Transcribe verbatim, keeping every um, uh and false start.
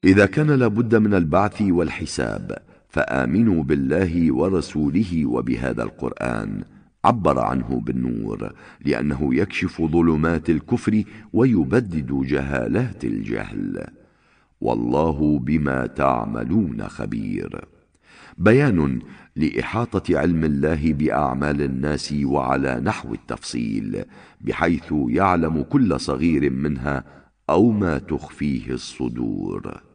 إذا كان لابد من البعث والحساب فآمنوا بالله ورسوله وبهذا القرآن. عبر عنه بالنور لأنه يكشف ظلمات الكفر ويبدد جهالات الجهل، والله بما تعملون خبير. بيان لإحاطة علم الله بأعمال الناس وعلى نحو التفصيل، بحيث يعلم كل صغير منها أو ما تخفيه الصدور.